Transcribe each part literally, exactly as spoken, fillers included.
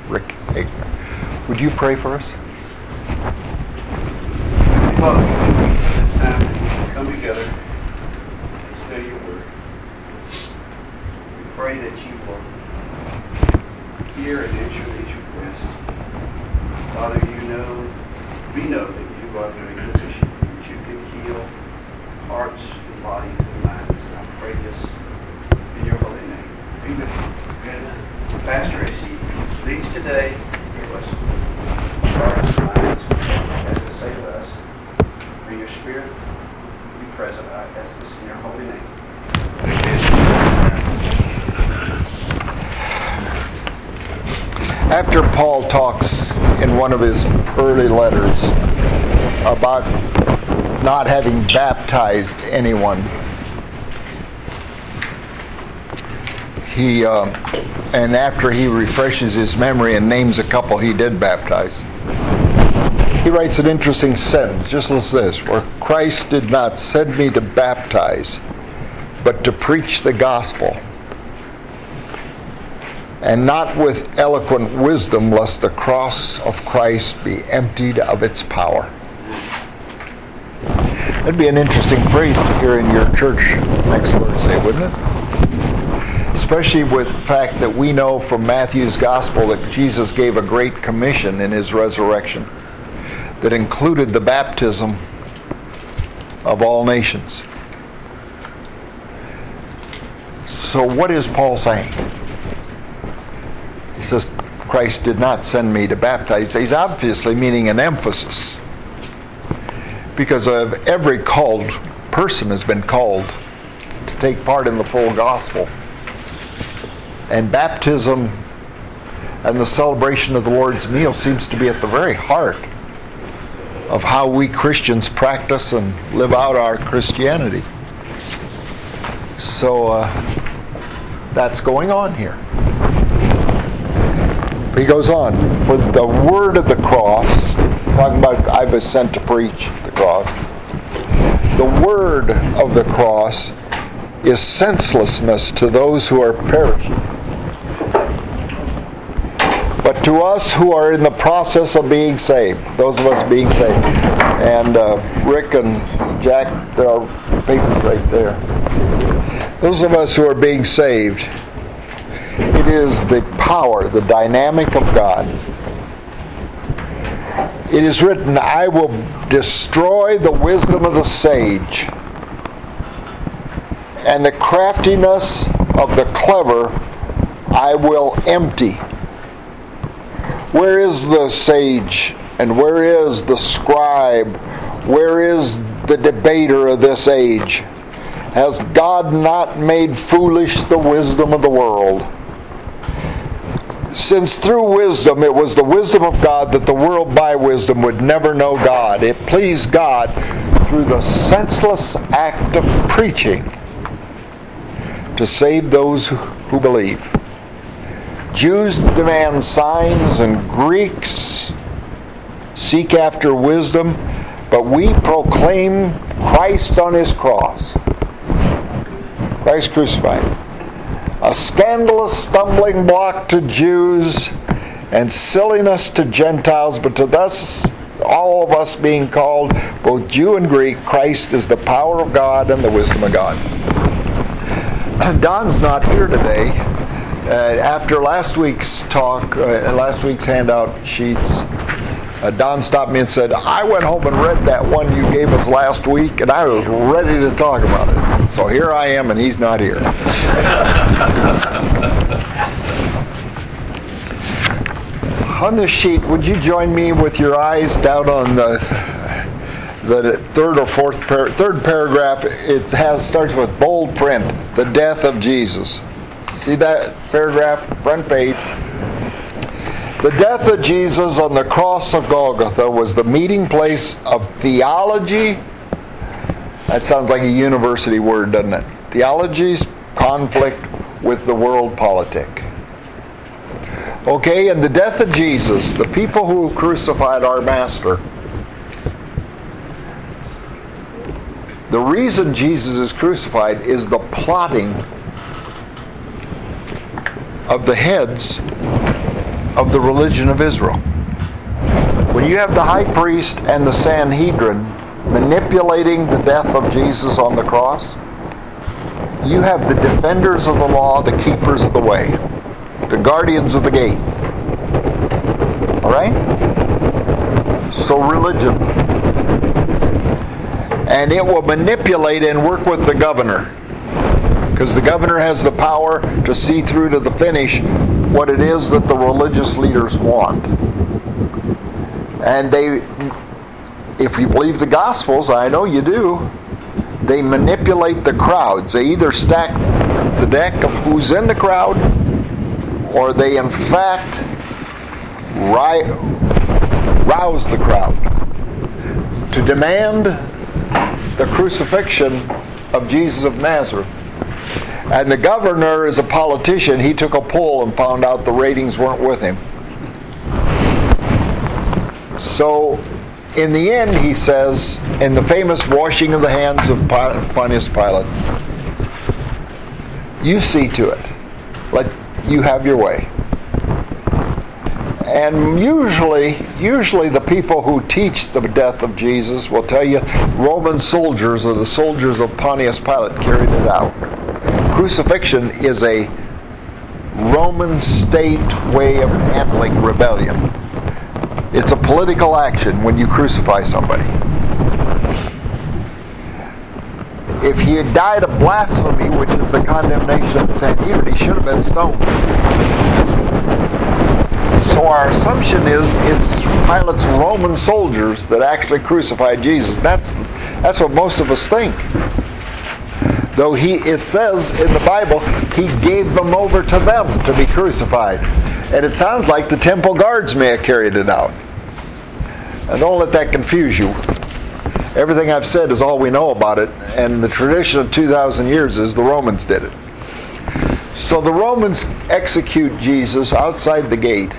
Rick Hagner. Would you pray for us? Father, this time we come together and study your word. We pray that you will hear and answer these requests. Father, you know, we know that you are the physician, that you can heal hearts and bodies and minds. And I pray this in your holy name. Be with and Pastor as he leads today. Give us hearts and minds as to say to us. May your Spirit be present. I ask this in your holy name. After Paul talks in one of his early letters about not having baptized anyone, he uh, and after he refreshes his memory and names a couple he did baptize, he writes an interesting sentence. Just listen to this. For Christ did not send me to baptize, but to preach the gospel, and not with eloquent wisdom, lest the cross of Christ be emptied of its power. That'd be an interesting phrase to hear in your church next Thursday, wouldn't it? Especially with the fact that we know from Matthew's gospel that Jesus gave a great commission in his resurrection that included the baptism of all nations. So what is Paul saying? He says, Christ did not send me to baptize. He's obviously meaning an emphasis. Because of every called person has been called to take part in the full gospel. And baptism and the celebration of the Lord's meal seems to be at the very heart of how we Christians practice and live out our Christianity. So uh, that's going on here. He goes on, for the word of the cross, talking about I was sent to preach the cross, the word of the cross is senselessness to those who are perishing. But to us who are in the process of being saved, those of us being saved, and uh, Rick and Jack, there are papers right there. Those of us who are being saved, it is the power, the dynamic of God. It is written, I will destroy the wisdom of the sage, and the craftiness of the clever I will empty. Where is the sage, and where is the scribe? Where is the debater of this age? Has God not made foolish the wisdom of the world? Since through wisdom it was the wisdom of God that the world by wisdom would never know God, it pleased God through the senseless act of preaching to save those who believe. Jews demand signs and Greeks seek after wisdom, but we proclaim Christ on his cross. Christ crucified. A scandalous stumbling block to Jews and silliness to Gentiles, but to us, all of us being called, both Jew and Greek, Christ is the power of God and the wisdom of God. Don's not here today. Uh, after last week's talk, uh, last week's handout sheets, uh, Don stopped me and said, I went home and read that one you gave us last week, and I was ready to talk about it. So here I am, and he's not here. On the sheet, would you join me with your eyes down on the the third or fourth par- third paragraph? It has starts with bold print, the death of Jesus. See that paragraph, front page? The death of Jesus on the cross of Golgotha was the meeting place of theology. That sounds like a university word, doesn't it? Theology's conflict with the world politic. Okay, and the death of Jesus, the people who crucified our Master, the reason Jesus is crucified is the plotting of the heads of the religion of Israel. When you have the high priest and the Sanhedrin manipulating the death of Jesus on the cross, you have the defenders of the law, the keepers of the way, the guardians of the gate. All right? So religion. And it will manipulate and work with the governor, because the governor has the power to see through to the finish what it is that the religious leaders want. And they, if you believe the Gospels, I know you do, they manipulate the crowds. They either stack the deck of who's in the crowd, or they in fact rouse the crowd to demand the crucifixion of Jesus of Nazareth. And the governor is a politician. He took a poll and found out the ratings weren't with him. So, in the end, he says, in the famous washing of the hands of Pontius Pilate, you see to it. Let you have your way. And usually, usually the people who teach the death of Jesus will tell you Roman soldiers or the soldiers of Pontius Pilate carried it out. Crucifixion is a Roman state way of handling rebellion. It's a political action when you crucify somebody. If he had died of blasphemy, which is the condemnation of the Sanhedrin, he should have been stoned. So our assumption is it's Pilate's Roman soldiers that actually crucified Jesus. That's that's what most of us think. Though he, it says in the Bible, he gave them over to them to be crucified. And it sounds like the temple guards may have carried it out. And don't let that confuse you. Everything I've said is all we know about it, and the tradition of two thousand years is the Romans did it. So the Romans execute Jesus outside the gate.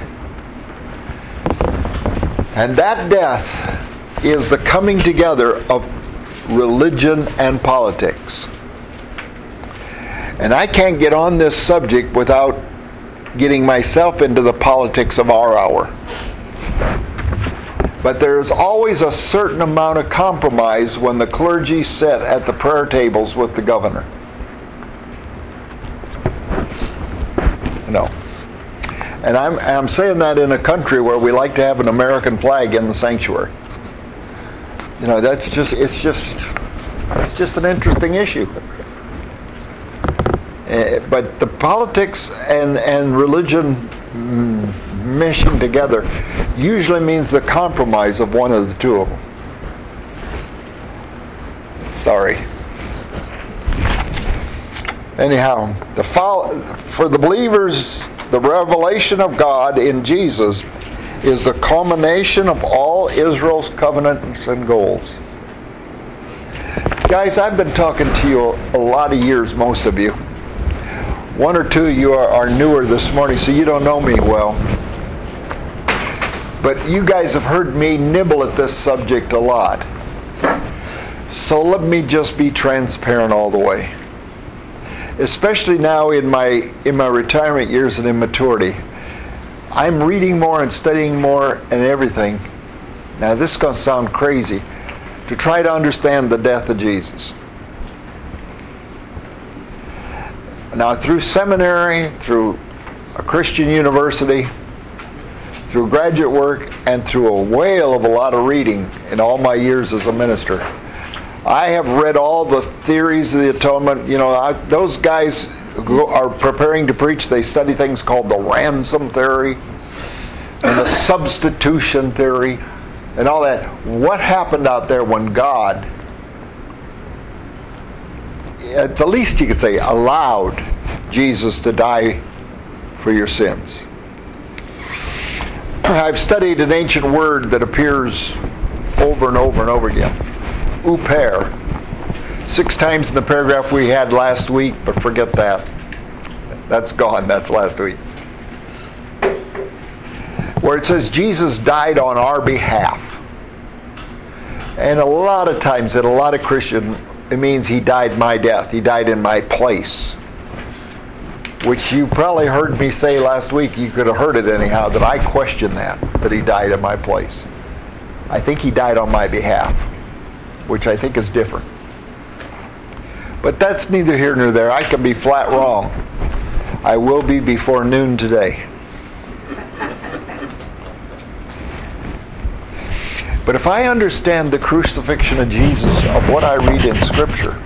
And that death is the coming together of religion and politics. And I can't get on this subject without getting myself into the politics of our hour. But there's always a certain amount of compromise when the clergy sit at the prayer tables with the governor. No. And I'm, I'm saying that in a country where we like to have an American flag in the sanctuary. You know, that's just, it's just, it's just an interesting issue. Uh, but the politics and, and religion mm, meshing together usually means the compromise of one of the two of them. Sorry. Anyhow, the follow, for the believers, the revelation of God in Jesus is the culmination of all Israel's covenants and goals. Guys, I've been talking to you a lot of years, most of you. One or two of you are, are newer this morning, so you don't know me well. But you guys have heard me nibble at this subject a lot. So let me just be transparent all the way. Especially now in my in my retirement years and in maturity. I'm reading more and studying more and everything. Now this is going to sound crazy, to try to understand the death of Jesus. Now through seminary, through a Christian university, through graduate work, and through a whale of a lot of reading in all my years as a minister, I have read all the theories of the atonement. You know, I, those guys who are preparing to preach, they study things called the ransom theory and the substitution theory and all that. What happened out there when God, at the least you could say, allowed Jesus to die for your sins? I've studied an ancient word that appears over and over and over again. Uper. Six times in the paragraph we had last week, but forget that. That's gone. That's last week. Where it says Jesus died on our behalf. And a lot of times, in a lot of Christian, it means he died my death. He died in my place. which you probably heard me say last week. You could have heard it anyhow, that I question that, that he died in my place. I think he died on my behalf, which I think is different. But that's neither here nor there. I can be flat wrong. I will be before noon today. But if I understand the crucifixion of Jesus, of what I read in Scripture,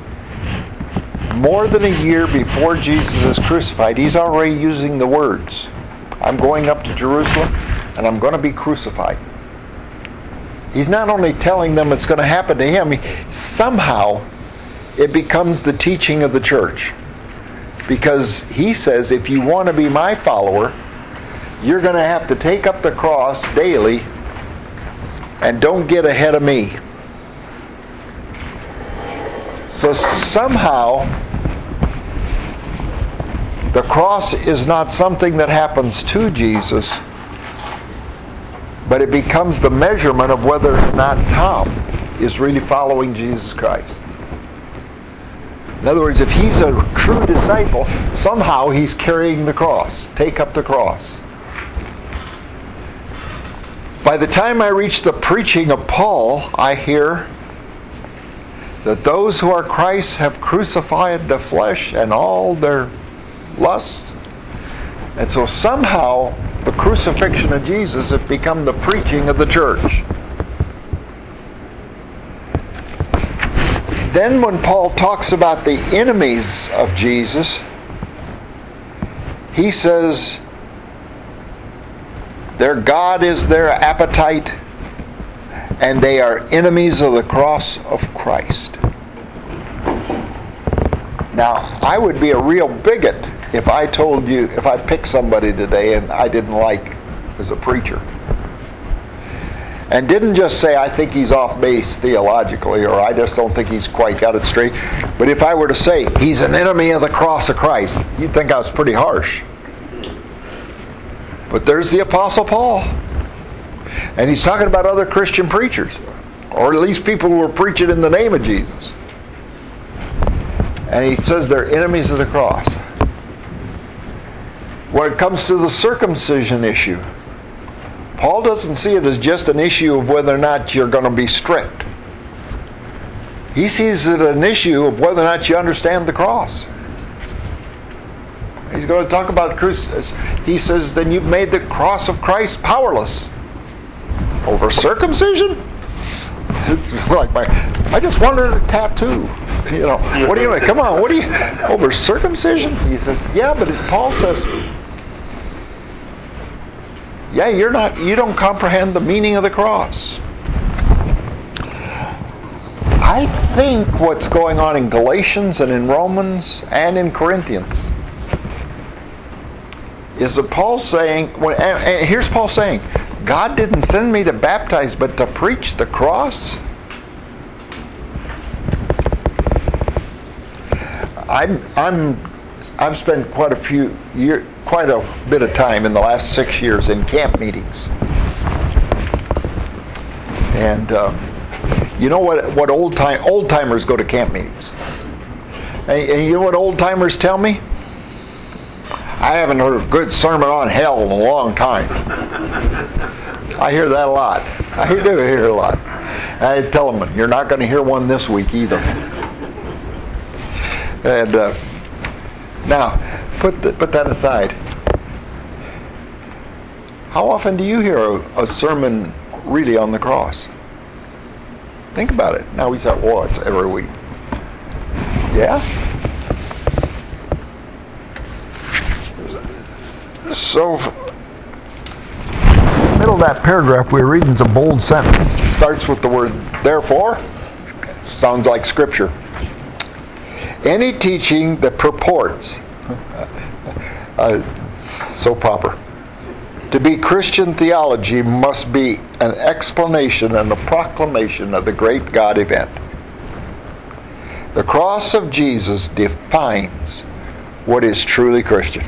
more than a year before Jesus is crucified, he's already using the words, I'm going up to Jerusalem and I'm going to be crucified. He's not only telling them it's going to happen to him, somehow it becomes the teaching of the church. Because he says, if you want to be my follower, you're going to have to take up the cross daily and don't get ahead of me. So somehow, the cross is not something that happens to Jesus, but it becomes the measurement of whether or not Tom is really following Jesus Christ. In other words, if he's a true disciple, somehow he's carrying the cross. Take up the cross. By the time I reach the preaching of Paul, I hear that those who are Christ have crucified the flesh and all their lusts. And so somehow the crucifixion of Jesus has become the preaching of the church. Then when Paul talks about the enemies of Jesus, he says their God is their appetite and they are enemies of the cross of Christ. Now, I would be a real bigot if I told you, if I picked somebody today and I didn't like as a preacher. And didn't just say, I think he's off base theologically, or I just don't think he's quite got it straight. But if I were to say, he's an enemy of the cross of Christ, you'd think I was pretty harsh. But there's the Apostle Paul. And he's talking about other Christian preachers, or at least people who are preaching in the name of Jesus. And he says they're enemies of the cross. When it comes to the circumcision issue, Paul doesn't see it as just an issue of whether or not you're going to be strict. He sees it as an issue of whether or not you understand the cross. He's going to talk about crucifix. He says, then you've made the cross of Christ powerless. Over circumcision? It's like my, I just wanted a tattoo. You know, what do you mean? Come on, what do you, over circumcision? He says, yeah, but Paul says, yeah, you're not, you don't comprehend the meaning of the cross. I think what's going on in Galatians and in Romans and in Corinthians is that Paul's saying, when, and, and here's Paul saying, God didn't send me to baptize, but to preach the cross. I'm, I'm, I've spent quite a few years, quite a bit of time in the last six years in camp meetings, and um, you know what? What old time old timers go to camp meetings, and, and you know what old timers tell me? I haven't heard a good sermon on hell in a long time. I hear that a lot. I do hear it a lot. I tell them, you're not going to hear one this week either. And uh, now, put the, put that aside. How often do you hear a, a sermon really on the cross? Think about it. Now we say, well, it's every week. Yeah? So, in the middle of that paragraph, we're reading a bold sentence. It starts with the word therefore. Sounds like Scripture. Any teaching that purports, uh, so proper, to be Christian theology must be an explanation and a proclamation of the great God event. The cross of Jesus defines what is truly Christian.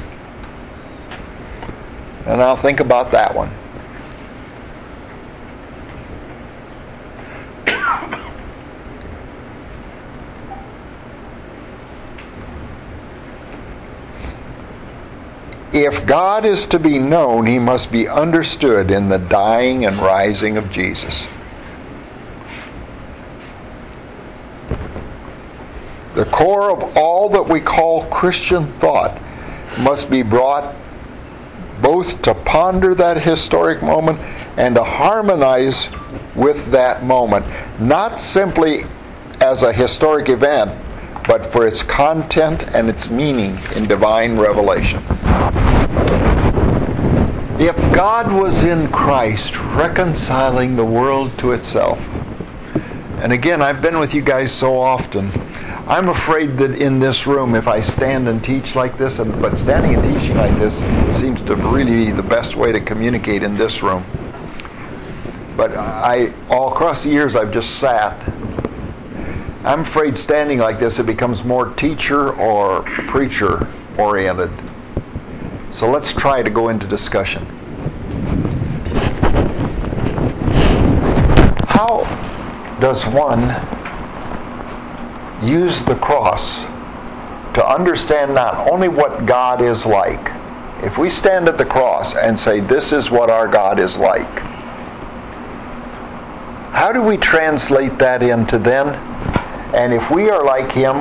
And I'll think about that one. if God is to be known, he must be understood in the dying and rising of Jesus. The core of all that we call Christian thought must be brought both to ponder that historic moment and to harmonize with that moment, not simply as a historic event, but for its content and its meaning in divine revelation. If God was in Christ reconciling the world to itself, and again, I've been with you guys so often, I'm afraid that in this room, if I stand and teach like this, and, but standing and teaching like this seems to really be the best way to communicate in this room. But I, all across the years, I've just sat. I'm afraid standing like this, it becomes more teacher or preacher oriented. So let's try to go into discussion. How does one use the cross to understand not only what God is like? If we stand at the cross and say, this is what our God is like, how do we translate that into then? And if we are like him,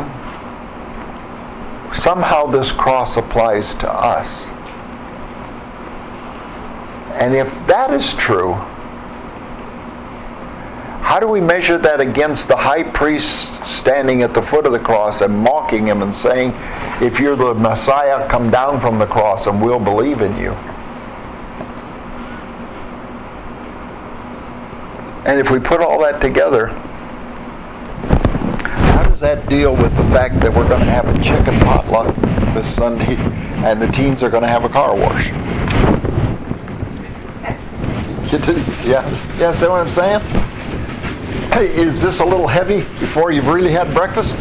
somehow this cross applies to us. And if that is true, how do we measure that against the high priest standing at the foot of the cross and mocking him and saying, if you're the Messiah, come down from the cross and we'll believe in you? And if we put all that together, how does that deal with the fact that we're going to have a chicken potluck this Sunday and the teens are going to have a car wash? Yeah, yeah, see what I'm saying? Hey, is this a little heavy before you've really had breakfast?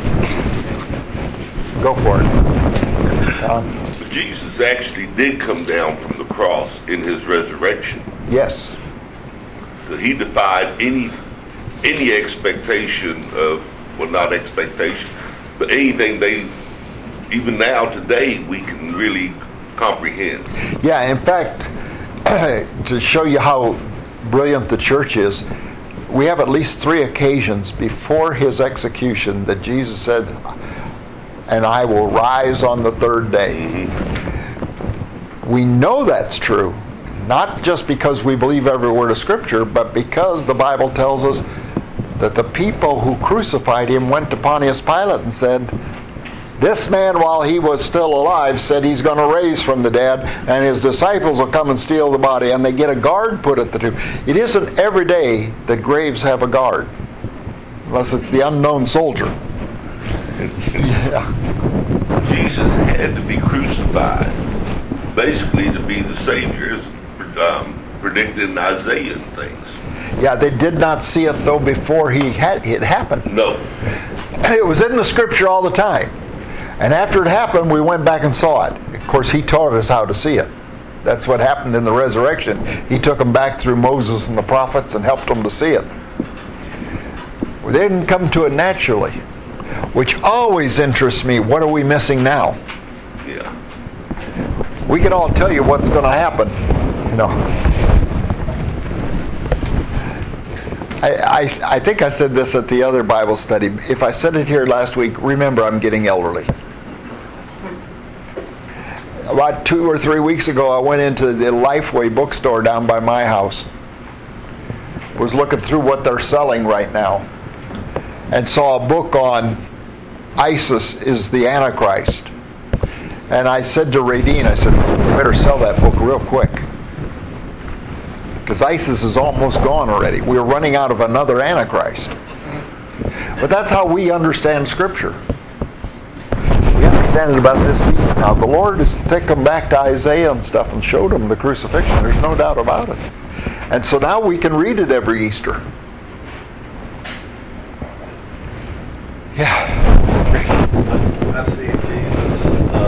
Go for it. Um, Jesus actually did come down from the cross in his resurrection. Yes. He defied any any expectation of, well, not expectation, but anything they, even now today, we can really comprehend. Yeah, in fact, to show you how brilliant the church is, we have at least three occasions before his execution that Jesus said, and I will rise on the third day. Mm-hmm. We know that's true, not just because we believe every word of Scripture, but because the Bible tells us that the people who crucified him went to Pontius Pilate and said, this man, while he was still alive, said he's going to raise from the dead, and his disciples will come and steal the body, and they get a guard put at the tomb. It isn't every day that graves have a guard, unless it's the unknown soldier. Yeah. Jesus had to be crucified, basically to be the Savior, um, predicted in Isaiah and things. Yeah, they did not see it, though, before he had it happened. No. It was in the Scripture all the time. And after it happened, we went back and saw it. Of course, he taught us how to see it. That's what happened in the resurrection. He took them back through Moses and the prophets and helped them to see it. They didn't come to it naturally, which always interests me. What are we missing now? Yeah. We can all tell you what's going to happen. You know. I, I, I think I said this at the other Bible study. If I said it here last week, remember I'm getting elderly. About two or three weeks ago, I went into the Lifeway bookstore down by my house. Was looking through what they're selling right now, and saw a book on ISIS is the Antichrist. And I said to Radine, I said, you better sell that book real quick, because ISIS is almost gone already. We're running out of another Antichrist. But that's how we understand Scripture. We understand it about this deep. Now, the Lord has taken them back to Isaiah and stuff and showed them the crucifixion. There's no doubt about it. And so now we can read it every Easter. Yeah. I see Jesus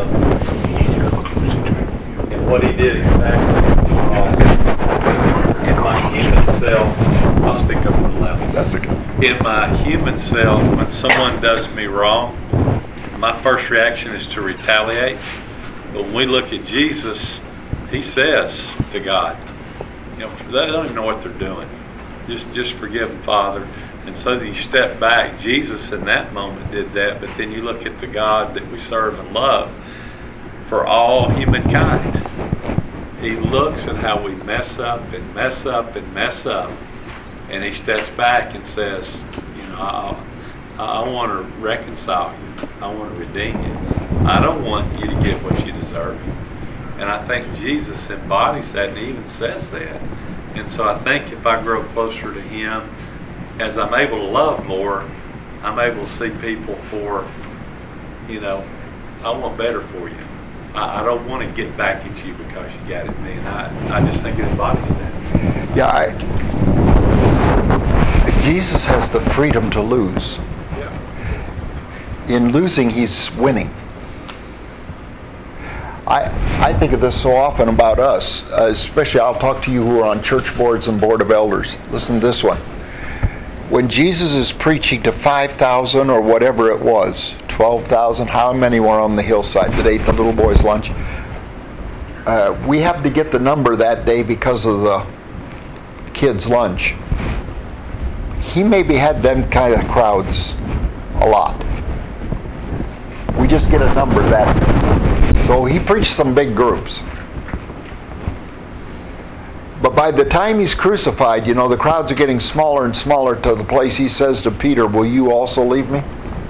um, and what he did exactly. In my human self, I'll speak up a little louder. That's okay. In my human self, when someone does me wrong, my first reaction is to retaliate. But when we look at Jesus, he says to God, you know, they don't even know what they're doing. Just, just forgive them, Father. And so you step back. Jesus in that moment did that, but then you look at the God that we serve and love for all humankind. He looks at how we mess up and mess up and mess up, and he steps back and says, you know, I, I want to reconcile you. I want to redeem you. I don't want you to get what you deserve. And I think Jesus embodies that and even says that. And so I think if I grow closer to him, as I'm able to love more, I'm able to see people for, you know, I want better for you. I, I don't want to get back at you because you got at me. And I, I just think it embodies that. Yeah, I, Jesus has the freedom to lose. Yeah. In losing, he's winning. I I think of this so often about us, uh, especially I'll talk to you who are on church boards and board of elders. Listen to this one. When Jesus is preaching to five thousand or whatever it was, twelve thousand, how many were on the hillside that ate the little boy's lunch? Uh, we happened to get the number that day because of the kids' lunch. He maybe had them kind of crowds a lot. We just get a number that. So he preached some big groups. But by the time he's crucified, you know, the crowds are getting smaller and smaller to the place he says to Peter, will you also leave me?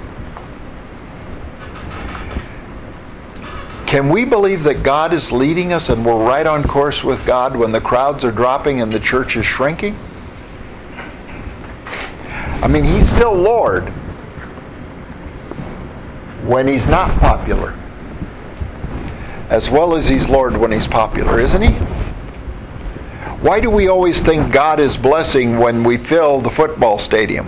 Can we believe that God is leading us and we're right on course with God when the crowds are dropping and the church is shrinking? I mean, he's still Lord when he's not popular, as well as he's Lord when he's popular, isn't he? Why do we always think God is blessing when we fill the football stadium?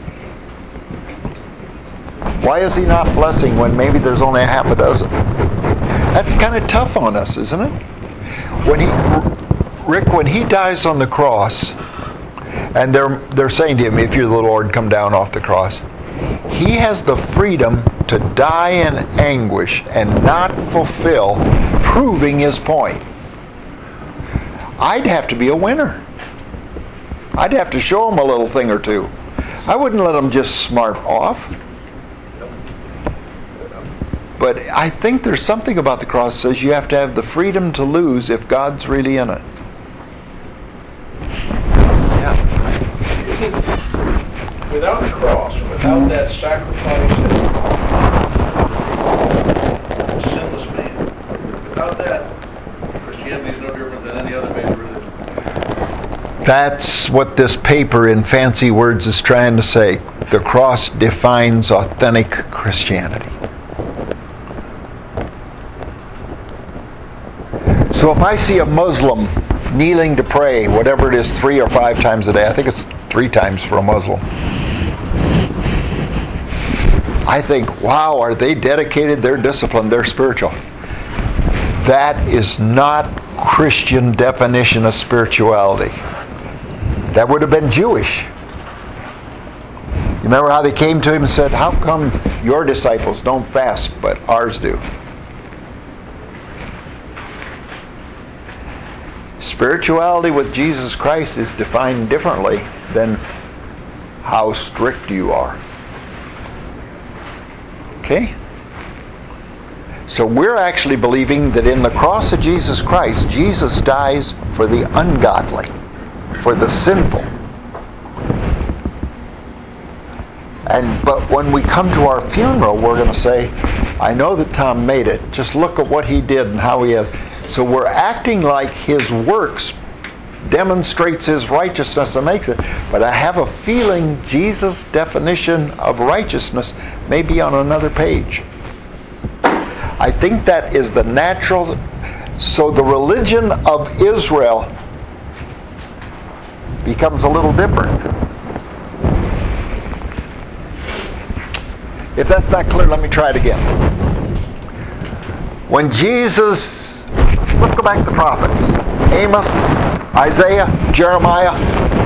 Why is he not blessing when maybe there's only a half a dozen? That's kind of tough on us, isn't it? When he, Rick, when he dies on the cross, and they're they're saying to him, if you're the Lord, come down off the cross. He has the freedom to die in anguish and not fulfill, proving his point. I'd have to be a winner. I'd have to show him a little thing or two. I wouldn't let him just smart off. But I think there's something about the cross that says you have to have the freedom to lose if God's really in it. Yeah. Without the cross, without that sacrifice of a sinless man, without that, Christianity is no different than any other major religion. That's what this paper in fancy words is trying to say. The cross defines authentic Christianity. So if I see a Muslim kneeling to pray, whatever it is, three or five times a day, I think it's three times for a Muslim, I think, wow, are they dedicated, they're disciplined, they're spiritual. That is not Christian definition of spirituality. That would have been Jewish. You remember how they came to him and said, how come your disciples don't fast, but ours do? Spirituality with Jesus Christ is defined differently than how strict you are. Okay? So we're actually believing that in the cross of Jesus Christ, Jesus dies for the ungodly, for the sinful. And but when we come to our funeral, we're going to say, I know that Tom made it. Just look at what he did and how he has. So we're acting like his works demonstrates his righteousness and makes it. But I have a feeling Jesus' definition of righteousness may be on another page. I think that is the natural. So the religion of Israel becomes a little different. If that's not clear, let me try it again. When Jesus, let's go back to the prophets. Amos, Isaiah, Jeremiah.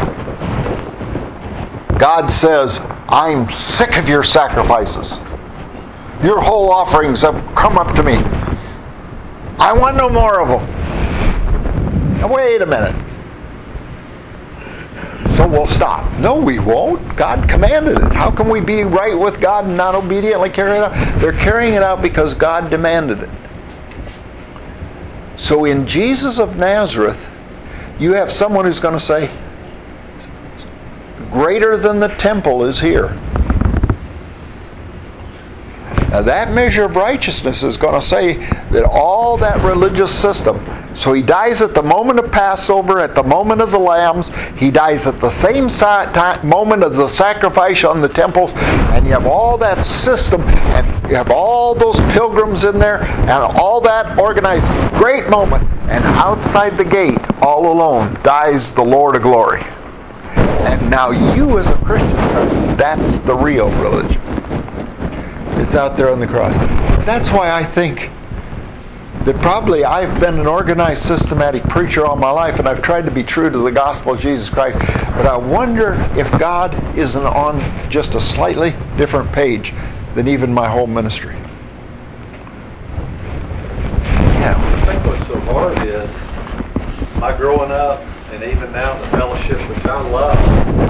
God says, I'm sick of your sacrifices. Your whole offerings have come up to me. I want no more of them. Now, wait a minute. So we'll stop. No, we won't. God commanded it. How can we be right with God and not obediently carry it out? They're carrying it out because God demanded it. So in Jesus of Nazareth, you have someone who's going to say, greater than the temple is here. Now that measure of righteousness is going to say that all that religious system, so he dies at the moment of Passover, at the moment of the lambs, he dies at the same moment of the sacrifice on the temples, and you have all that system, and you have all those pilgrims in there, and all that organized great moment, and outside the gate, all alone, dies the Lord of glory. And now you as a Christian, that's the real religion. It's out there on the cross. That's why I think that probably I've been an organized, systematic preacher all my life, and I've tried to be true to the gospel of Jesus Christ. But I wonder if God isn't on just a slightly different page than even my whole ministry. Yeah. I think what's so hard is my growing up, and even now in the fellowship which I love,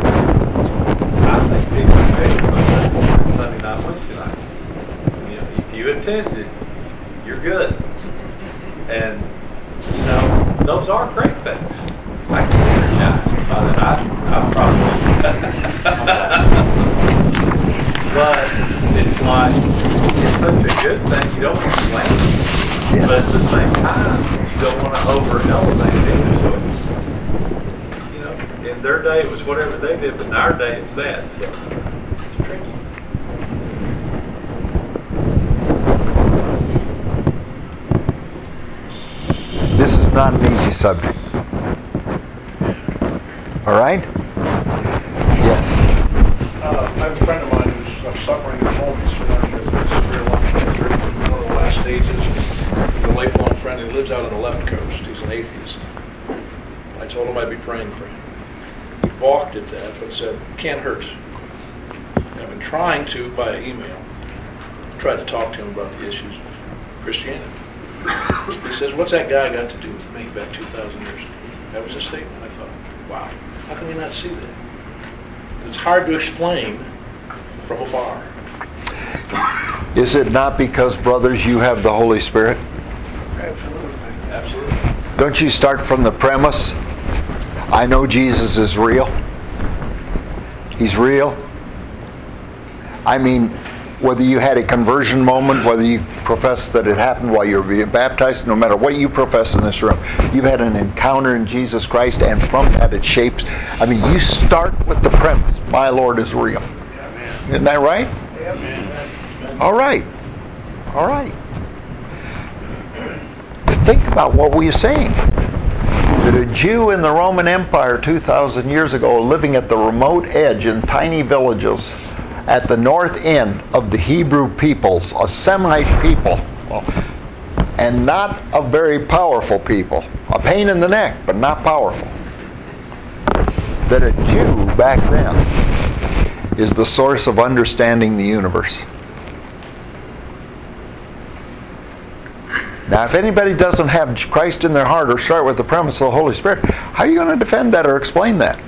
I think people are made from Sunday night, Wednesday night. You know, if you attended, you're good. And, you know, those are great things. I can recognize by that. I, I probably But it's like, it's such a good thing. You don't explain it. Yes. But at the same time, you don't want to over-elevate it either. So it's, you know, in their day it was whatever they did, but in our day it's that. So it's tricky. This is not an easy subject. All right? Yes. Uh, I have a friend of mine who's uh, suffering at home. He's from severe lung cancer. One of the last stages. He's a lifelong friend. He lives out on the left coast. He's an atheist. I told him I'd be praying for him. He balked at that, but said, "Can't hurt." And I've been trying to, by email, try to talk to him about the issues of Christianity. He says, "What's that guy got to do with me back two thousand years ago?" That was his statement. I thought, wow, how can we not see that? It's hard to explain from afar. Is it not because, brothers, you have the Holy Spirit? Absolutely. Absolutely. Don't you start from the premise, I know Jesus is real? He's real. I mean, whether you had a conversion moment, whether you profess that it happened while you were being baptized, no matter what you profess in this room, you've had an encounter in Jesus Christ, and from that it shapes. I mean, you start with the premise, my Lord is real. Amen. Isn't that right? Amen. All right. All right. Think about what we are saying. That a Jew in the Roman Empire two thousand years ago, living at the remote edge in tiny villages, at the north end of the Hebrew peoples, a Semite people, and not a very powerful people. A pain in the neck, but not powerful. That a Jew back then is the source of understanding the universe. Now, if anybody doesn't have Christ in their heart or start with the premise of the Holy Spirit, how are you going to defend that or explain that?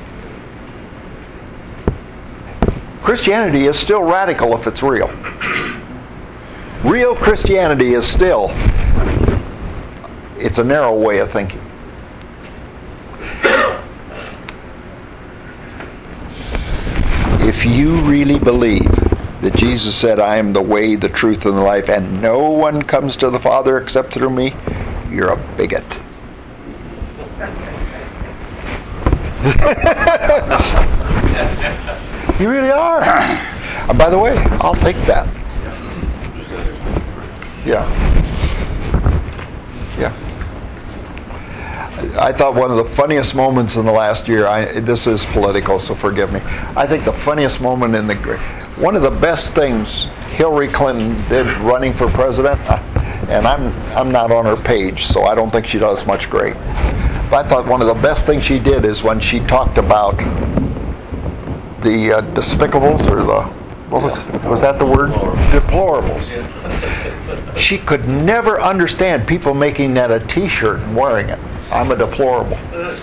Christianity is still radical if it's real. Real Christianity is still, it's a narrow way of thinking. If you really believe that Jesus said, I am the way, the truth, and the life, and no one comes to the Father except through me, you're a bigot. You really are. And by the way, I'll take that. Yeah. Yeah. I thought one of the funniest moments in the last year, I, this is political, so forgive me. I think the funniest moment in the, one of the best things Hillary Clinton did running for president, and I'm I'm not on her page, so I don't think she does much great. But I thought one of the best things she did is when she talked about the uh, despicables or the what was was that the word? Deplorables. She could never understand people making that a T-shirt and wearing it. I'm a deplorable.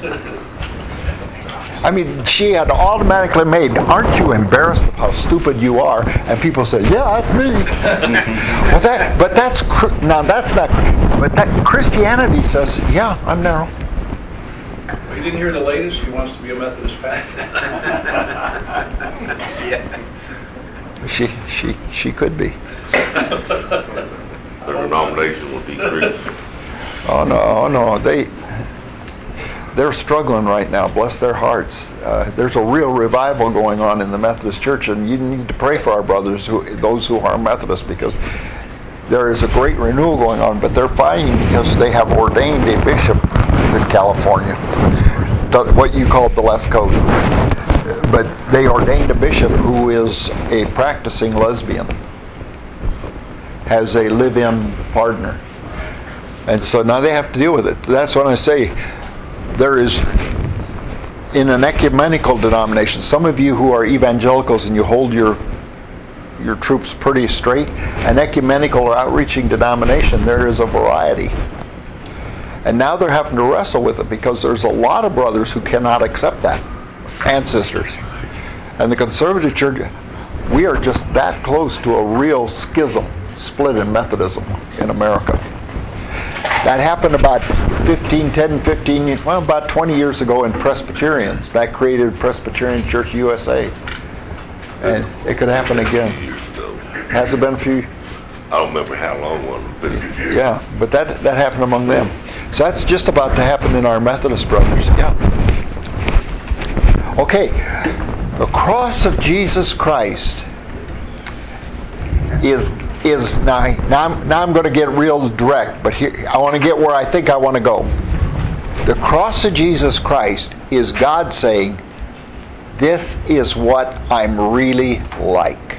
I mean, she had automatically made, aren't you embarrassed of how stupid you are? And people say, yeah, that's me. Well, that, but that's, now that's not, but that Christianity says, yeah, I'm narrow. Well, you didn't hear the latest? He wants to be a Methodist pastor. Yeah. She, she, she could be. Their denomination will decrease. Oh no, oh no, they, they're struggling right now, bless their hearts. Uh, there's a real revival going on in the Methodist Church, and you need to pray for our brothers, who, those who are Methodists, because there is a great renewal going on, but they're fighting because they have ordained a bishop in California, what you call the left coast. But they ordained a bishop who is a practicing lesbian, has a live-in partner. And so now they have to deal with it. That's when I say, there is, in an ecumenical denomination, some of you who are evangelicals and you hold your your troops pretty straight, an ecumenical or outreaching denomination, there is a variety. And now they're having to wrestle with it because there's a lot of brothers who cannot accept that, and sisters. And the conservative church, we are just that close to a real schism, split in Methodism in America. That happened about fifteen, ten, fifteen, well, about twenty years ago in Presbyterians. That created Presbyterian Church U S A. And it could happen again. Years ago. Has it been a few? I don't remember how long one, but it was years. Yeah, but that that happened among them. So that's just about to happen in our Methodist brothers. Yeah. Okay. The cross of Jesus Christ is is now, now I'm, now I'm going to get real direct, but here I want to get where I think I want to go. The cross of Jesus Christ is God saying, this is what I'm really like.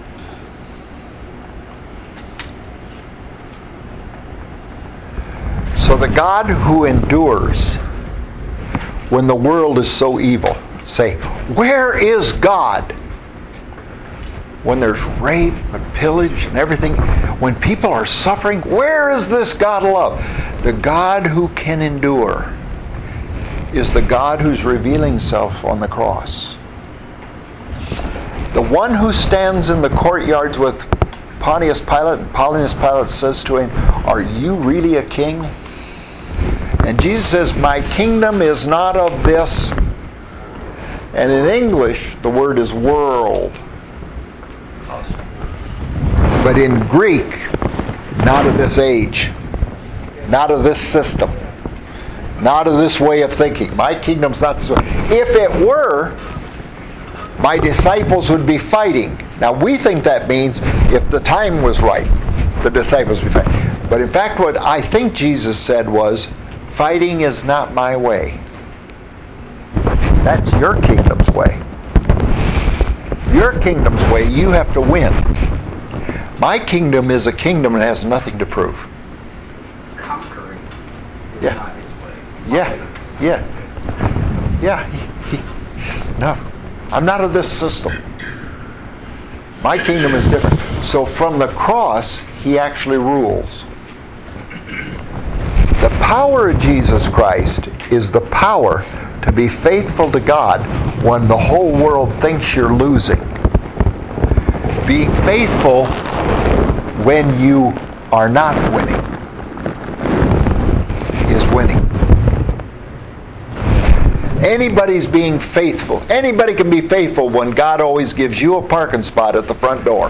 So the God who endures when the world is so evil, say, where is God? When there's rape and pillage and everything, when people are suffering, where is this God of love? The God who can endure is the God who's revealing himself on the cross. The one who stands in the courtyards with Pontius Pilate, and Pontius Pilate says to him, are you really a king? And Jesus says, my kingdom is not of this. And in English, the word is world. But in Greek, not of this age, not of this system, not of this way of thinking. My kingdom's not this way. If it were, my disciples would be fighting. Now we think that means if the time was right, the disciples would be fighting. But in fact, what I think Jesus said was, fighting is not my way. That's your kingdom's way. Your kingdom's way, you have to win. My kingdom is a kingdom that has nothing to prove. Conquering. Yeah. Not his way. Yeah. Yeah. Yeah. He, he, he says, no, I'm not of this system. My kingdom is different. So from the cross, he actually rules. The power of Jesus Christ is the power to be faithful to God when the whole world thinks you're losing. Being faithful when you are not winning is winning. Anybody's being faithful. Anybody can be faithful when God always gives you a parking spot at the front door.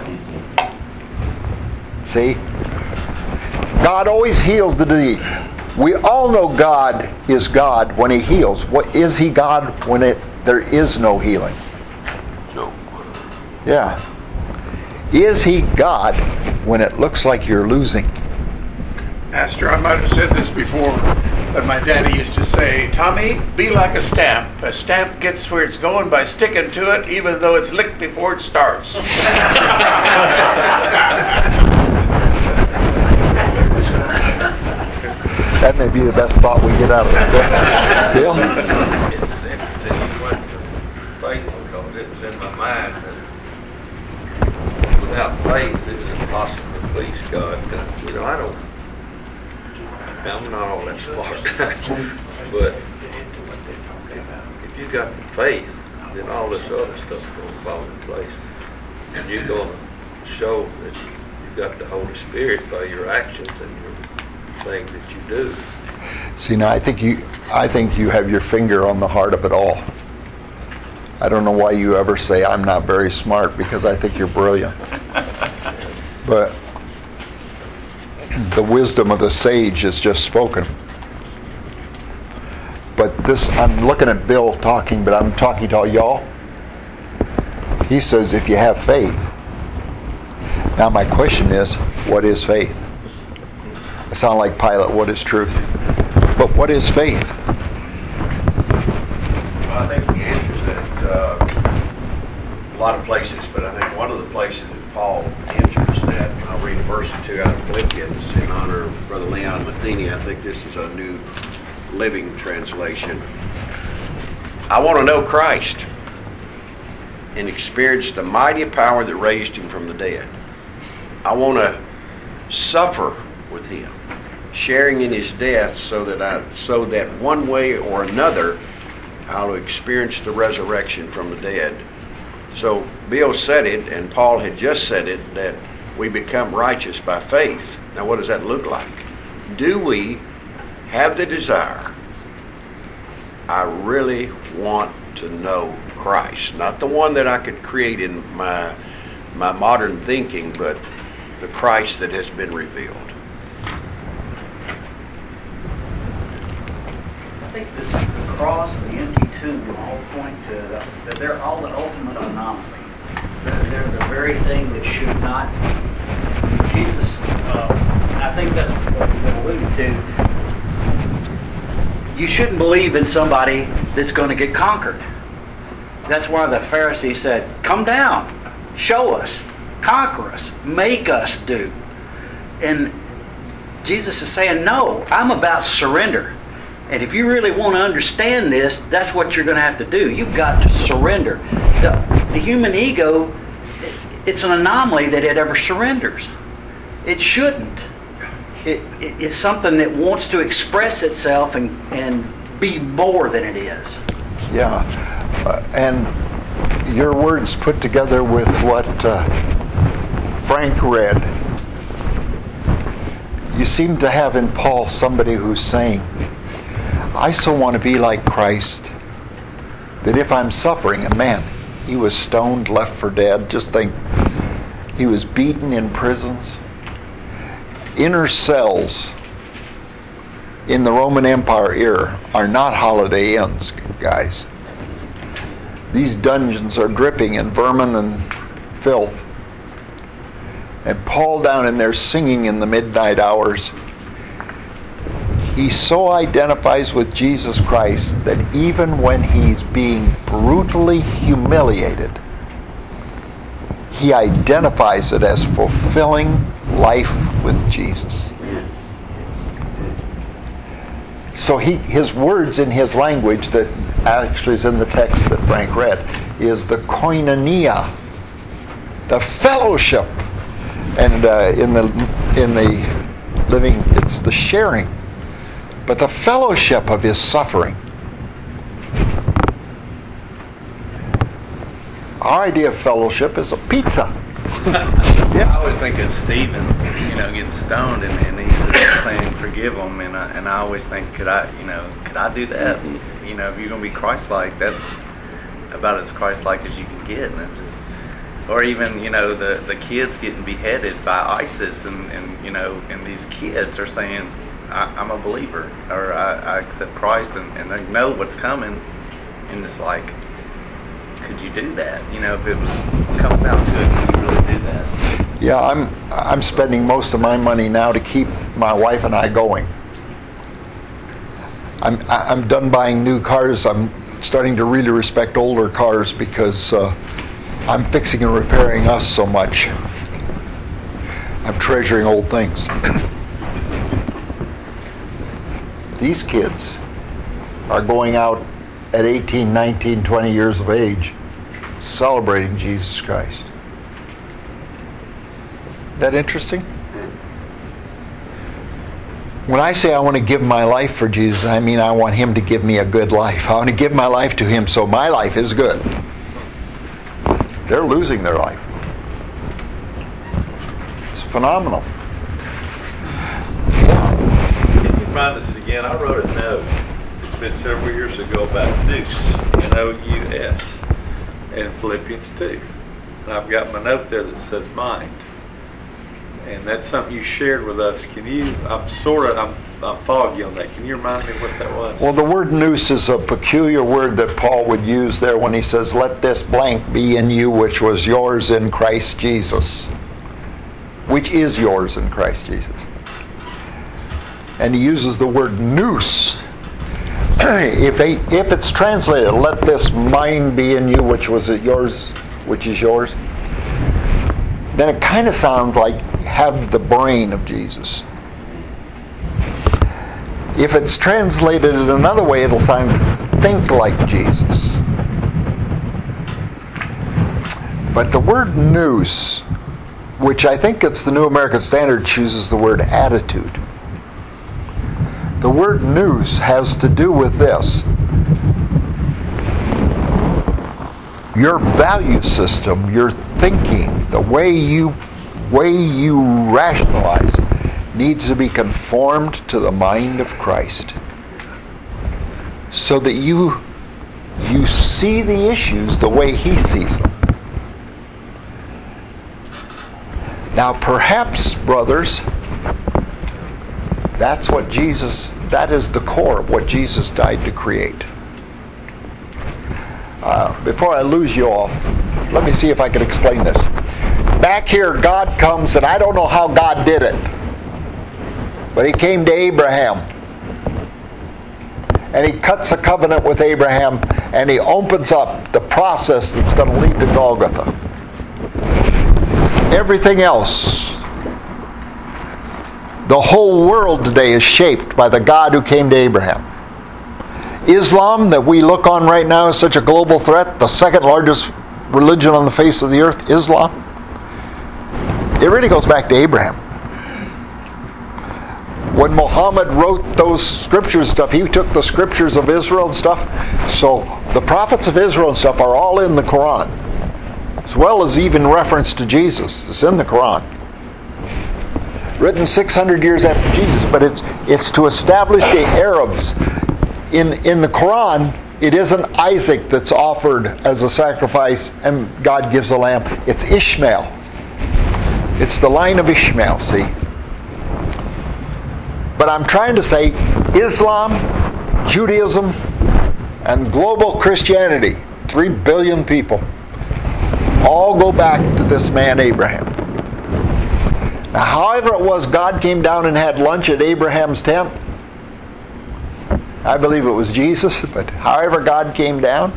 See? God always heals the disease. We all know God is God when he heals. What is he God when it there is no healing? No. Yeah. Is he God when it looks like you're losing? Pastor, I might have said this before, but my daddy used to say, Tommy, be like a stamp. A stamp gets where it's going by sticking to it, even though it's licked before it starts. That may be the best thought we get out of it. Bill? It's interesting you went to faithful because it was in my mind that without faith, it's impossible to please God. You know, I don't, I'm not all that smart, but if you got the faith, then all this other stuff's going to fall in place. And you're going to show that you've got the Holy Spirit by your actions and your things that you do. See, now I think you, I think you have your finger on the heart of it all. I don't know why you ever say I'm not very smart, because I think you're brilliant. But the wisdom of the sage is just spoken. But this, I'm looking at Bill talking, but I'm talking to all y'all. He says if you have faith. Now my question is, what is faith? I sound like Pilate, what is truth? But what is faith? Well, I think the answer is that uh, a lot of places, but I think one of the places that Paul answers that, and I'll read a verse or two out of Philippians in honor of Brother Leon Matheny. I think this is a New Living Translation. I want to know Christ and experience the mighty power that raised him from the dead. I want to suffer with him, sharing in his death, so that I, so that one way or another I'll experience the resurrection from the dead. So Bill said it, and Paul had just said it, that we become righteous by faith. Now what does that look like? Do we have the desire? I really want to know Christ, not the one that I could create in my my modern thinking, but the Christ that has been revealed. I think this, the cross, the empty tomb, all point to that they're all an ultimate anomaly. They're, they're the very thing that should not. Jesus, uh, and I think that's what we've been alluding to. You shouldn't believe in somebody that's going to get conquered. That's why the Pharisees said, "Come down, show us, conquer us, make us do." And Jesus is saying, "No, I'm about surrender. And if you really want to understand this, that's what you're going to have to do. You've got to surrender." The, the human ego, it's an anomaly that it ever surrenders. It shouldn't. It, it, it's something that wants to express itself and, and be more than it is. Yeah. Uh, and your words put together with what uh, Frank read. You seem to have in Paul somebody who's saying, I so want to be like Christ that if I'm suffering, and man, he was stoned, left for dead. Just think, he was beaten in prisons. Inner cells in the Roman Empire era are not Holiday Inns, guys. These dungeons are dripping in vermin and filth. And Paul down in there singing in the midnight hours, he so identifies with Jesus Christ that even when he's being brutally humiliated, he identifies it as fulfilling life with Jesus. So he, his words in his language that actually is in the text that Frank read is the koinonia, the fellowship, and uh, in the in the living it's the sharing, but the fellowship of his suffering. Our idea of fellowship is a pizza. Yeah. I always think of Stephen, you know, getting stoned, and, and he's saying, "Forgive them," and I, and I always think, could I, you know, could I do that? You know, if you're gonna be Christ-like, that's about as Christ-like as you can get, and it just, or even, you know, the, the kids getting beheaded by ISIS, and, and you know, and these kids are saying, I, "I'm a believer," or I, I accept Christ, and, and they know what's coming, and it's like, could you do that? You know, if it was, comes down to it, can you really do that? Yeah, I'm I'm spending most of my money now to keep my wife and I going. I'm I'm done buying new cars. I'm starting to really respect older cars because uh, I'm fixing and repairing us so much. I'm treasuring old things. These kids are going out at eighteen, nineteen, twenty years of age celebrating Jesus Christ. that interesting? When I say I want to give my life for Jesus, I mean I want Him to give me a good life. I want to give my life to Him so my life is good. They're losing their life. It's phenomenal. Can you find this again? I wrote a note. It's been several years ago about nous, N O U S, in Philippians two. And I've got my note there that says mind. And that's something you shared with us. Can you, I'm sort of, I'm, I'm foggy on that. Can you remind me what that was? Well, the word nous is a peculiar word that Paul would use there when he says, let this blank be in you which was yours in Christ Jesus. Which is yours in Christ Jesus. And he uses the word nous. if, a, if it's translated, let this mind be in you which was yours, which is yours, then it kind of sounds like have the brain of Jesus. If it's translated in another way, it'll sound think like Jesus. But the word nous, which I think it's the New American Standard, chooses the word attitude. The word nous has to do with this. Your value system, your thinking, the way you way you rationalize needs to be conformed to the mind of Christ, so that you you see the issues the way He sees them. Now, perhaps, brothers, that's what Jesus, that is the core of what Jesus died to create. Uh, before I lose you all, let me see if I can explain this. Back here, God comes, and I don't know how God did it, but He came to Abraham, and He cuts a covenant with Abraham, and He opens up the process that's going to lead to Golgotha. Everything else, the whole world today is shaped by the God who came to Abraham. Islam, that we look on right now, is such a global threat, the second largest religion on the face of the earth, Islam. It really goes back to Abraham. When Muhammad wrote those scriptures stuff, he took the scriptures of Israel and stuff. So the prophets of Israel and stuff are all in the Quran, as well as even reference to Jesus. It's in the Quran. Written six hundred years after Jesus, but it's it's to establish the Arabs. In, in the Quran, it isn't Isaac that's offered as a sacrifice and God gives a lamb. It's Ishmael. It's the line of Ishmael, see? But I'm trying to say Islam, Judaism, and global Christianity, three billion people, all go back to this man Abraham. Now, however it was God came down and had lunch at Abraham's tent, I believe it was Jesus, but however God came down,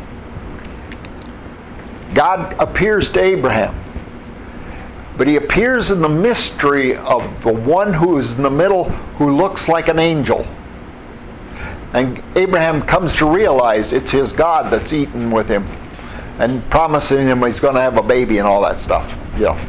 God appears to Abraham. But He appears in the mystery of the one who is in the middle, who looks like an angel. And Abraham comes to realize it's his God that's eating with him and promising him he's going to have a baby and all that stuff. You know.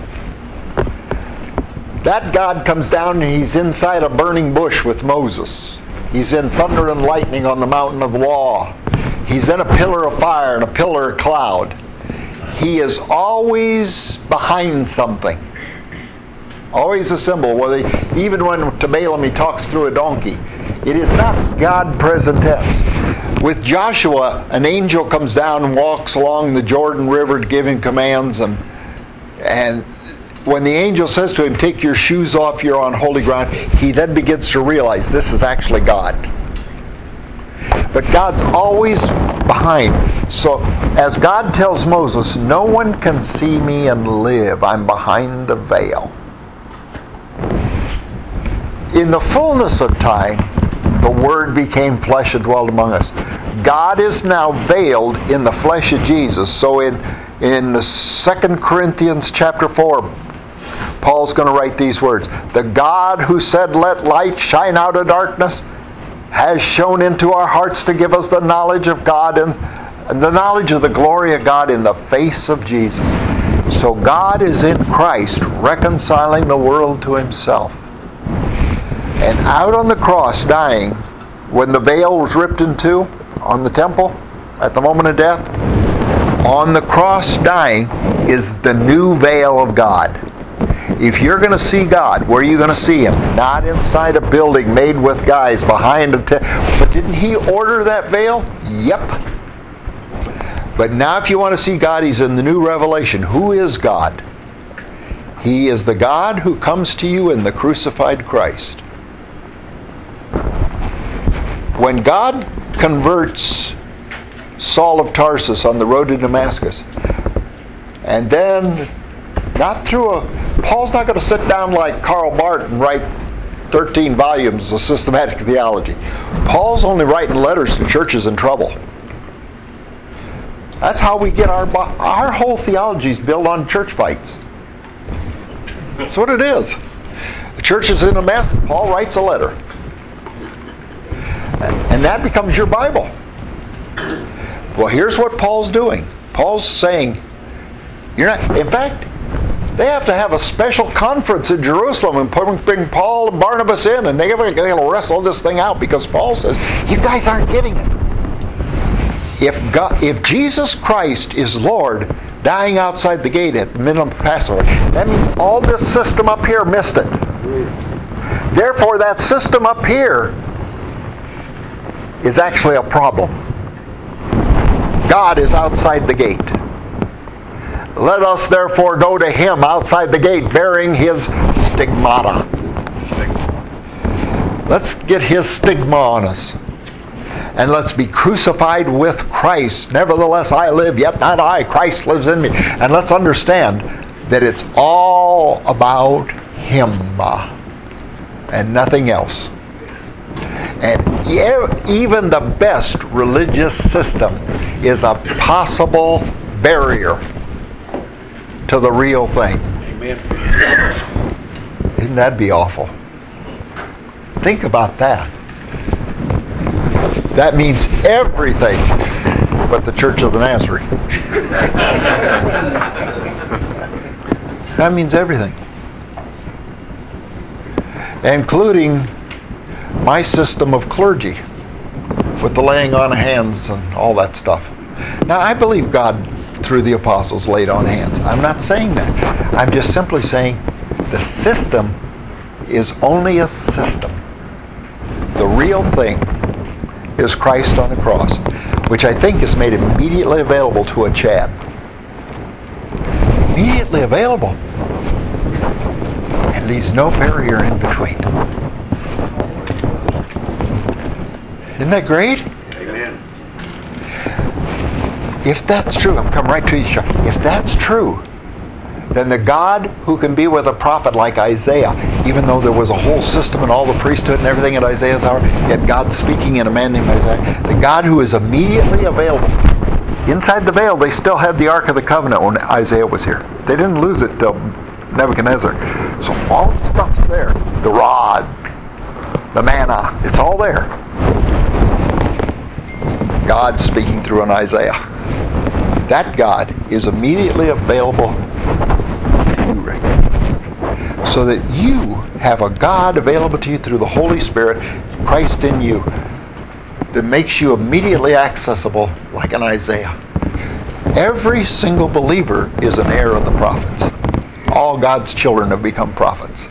That God comes down and He's inside a burning bush with Moses. He's in thunder and lightning on the mountain of law. He's in a pillar of fire and a pillar of cloud. He is always behind something. Always a symbol. Well, they, even when to Balaam He talks through a donkey, it is not God present tense. With Joshua, an angel comes down and walks along the Jordan River to give him commands, and and when the angel says to him, take your shoes off, you're on holy ground, he then begins to realize this is actually God. But God's always behind. So as God tells Moses, no one can see me and live. I'm behind the veil. In the fullness of time, the Word became flesh and dwelt among us. God is now veiled in the flesh of Jesus. So in, in Second Corinthians chapter four, Paul's going to write these words. The God who said, let light shine out of darkness, has shone into our hearts to give us the knowledge of God and, and the knowledge of the glory of God in the face of Jesus. So God is in Christ reconciling the world to himself. And out on the cross dying, when the veil was ripped in two on the temple at the moment of death, on the cross dying is the new veil of God. If you're going to see God, where are you going to see him? Not inside a building made with guys behind a tent. But didn't he order that veil? Yep. But now if you want to see God, he's in the new revelation. Who is God? He is the God who comes to you in the crucified Christ. When God converts Saul of Tarsus on the road to Damascus, and then not through a... Paul's not going to sit down like Karl Barth and write thirteen volumes of systematic theology. Paul's only writing letters to churches in trouble. That's how we get our... Our whole theology is built on church fights. That's what it is. The church is in a mess. Paul writes a letter. And that becomes your Bible. Well, here's what Paul's doing. Paul's saying, you're not... In fact, they have to have a special conference in Jerusalem and bring Paul and Barnabas in, and they have to wrestle this thing out because Paul says, you guys aren't getting it. If God, if Jesus Christ is Lord, dying outside the gate at the minimum Passover, that means all this system up here missed it. Therefore, that system up here is actually a problem. God is outside the gate. Let us therefore go to him outside the gate bearing his stigmata. Let's get his stigma on us. And let's be crucified with Christ. Nevertheless I live, yet not I. Christ lives in me. And let's understand that it's all about him and nothing else. And even the best religious system is a possible barrier to the real thing. Amen. Wouldn't that be awful? Think about that. That means everything but the Church of the Nazarene. That means everything. Including my system of clergy with the laying on of hands and all that stuff. Now, I believe God, through the apostles, laid on hands. I'm not saying that. I'm just simply saying the system is only a system. The real thing is Christ on the cross, which I think is made immediately available to a Chad. Immediately available. And leaves no barrier in between. Isn't that great? Amen. If that's true, I'm coming right to you. If that's true, then the God who can be with a prophet like Isaiah, even though there was a whole system and all the priesthood and everything at Isaiah's hour, yet God speaking in a man named Isaiah, the God who is immediately available. Inside the veil, they still had the Ark of the Covenant when Isaiah was here. They didn't lose it till Nebuchadnezzar. So all the stuff's there. The rod, the manna, it's all there. God speaking through an Isaiah. That God is immediately available to you right now. So that you have a God available to you through the Holy Spirit, Christ in you, that makes you immediately accessible like an Isaiah. Every single believer is an heir of the prophets. All God's children have become prophets.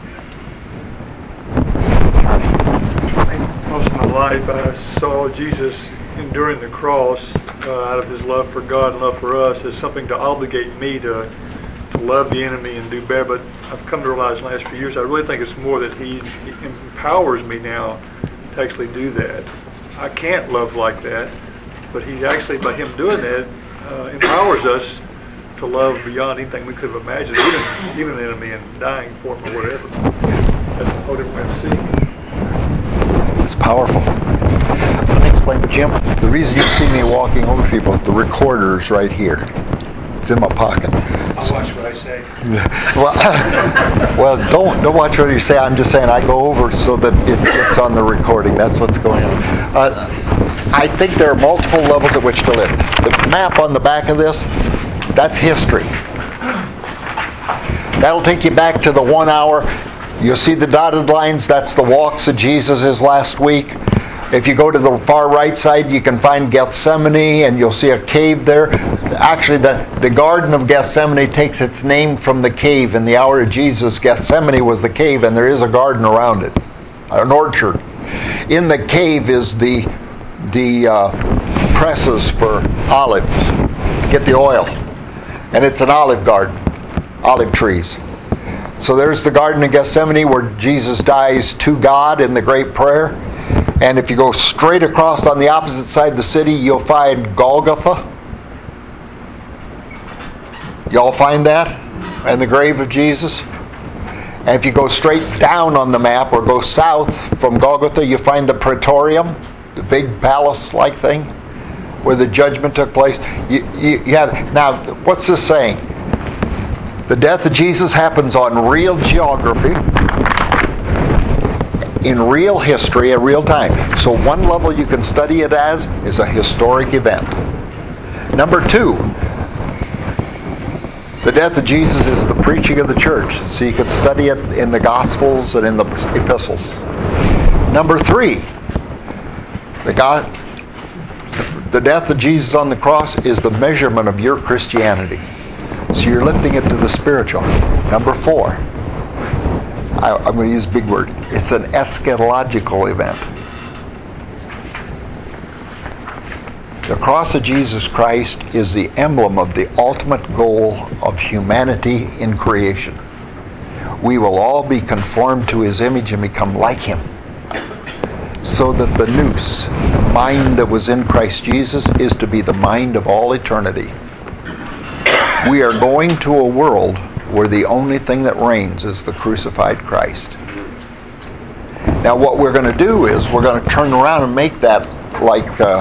Most of my life I saw Jesus enduring the cross uh, out of his love for God and love for us as something to obligate me to to love the enemy and do better. But I've come to realize in the last few years I really think it's more that he, he empowers me now to actually do that. I can't love like that, but he actually, by him doing that, uh, empowers us to love beyond anything we could have imagined, even, even an enemy and dying for him or whatever. That's a whole different way of seeing it. It's powerful. Let me explain, Jim. The reason you see me walking over people, the recorder's right here. It's in my pocket. I'll watch what I say. Well, well, don't don't watch what you say. I'm just saying I go over so that it gets on the recording. That's what's going on. Uh, I think there are multiple levels at which to live. The map on the back of this, that's history. That'll take you back to the one hour. You'll see the dotted lines. That's the walks of Jesus his last week. If you go to the far right side, you can find Gethsemane, and you'll see a cave there. Actually, the, the Garden of Gethsemane takes its name from the cave. In the hour of Jesus, Gethsemane was the cave, and there is a garden around it, an orchard. In the cave is the, the uh, presses for olives, to get the oil. And it's an olive garden, olive trees. So there's the Garden of Gethsemane where Jesus dies to God in the great prayer. And if you go straight across on the opposite side of the city, you'll find Golgotha. Y'all find that? And the grave of Jesus. And if you go straight down on the map or go south from Golgotha, you find the Praetorium, the big palace-like thing where the judgment took place. You, you, you have, now, what's this saying? The death of Jesus happens on real geography, in real history, at real time. So one level you can study it as is a historic event. Number two, the death of Jesus is the preaching of the church. So you can study it in the Gospels and in the epistles. Number three, the God, the death of Jesus on the cross is the measurement of your Christianity. So you're lifting it to the spiritual. Number four, I, I'm going to use a big word. It's an eschatological event. The cross of Jesus Christ is the emblem of the ultimate goal of humanity in creation. We will all be conformed to his image and become like him. So that the nous, the mind that was in Christ Jesus, is to be the mind of all eternity. We are going to a world where the only thing that reigns is the crucified Christ. Now what we're going to do is we're going to turn around and make that like uh,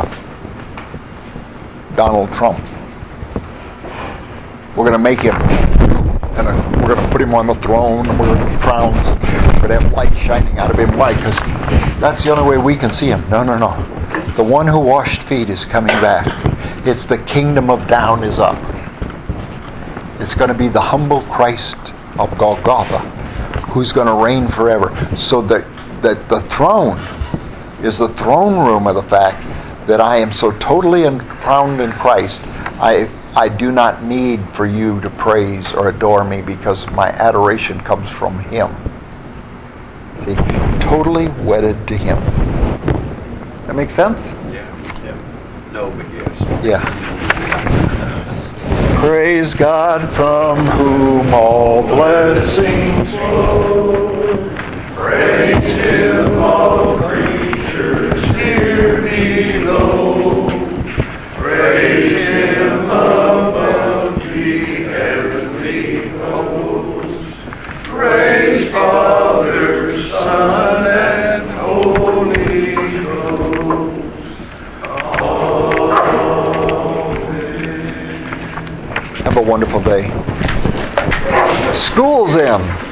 Donald Trump. We're going to make him, and uh, we're going to put him on the throne, and we're going to crowns, we're going to have light shining out of him. Why? Because that's the only way we can see him. No, no, no. The one who washed feet is coming back. It's the kingdom of down is up. It's going to be the humble Christ of Golgotha who's going to reign forever. So that, that the throne is the throne room of the fact that I am so totally enthroned in Christ, I, I do not need for you to praise or adore me because my adoration comes from him. See, totally wedded to him. That makes sense? Yeah. Yeah. No, but yes. Yeah. Praise God from whom all blessings flow. Praise him, all creatures here below. Praise him above the heavenly hosts. Praise Father, Son, and Holy Ghost. Have a wonderful day. School's in.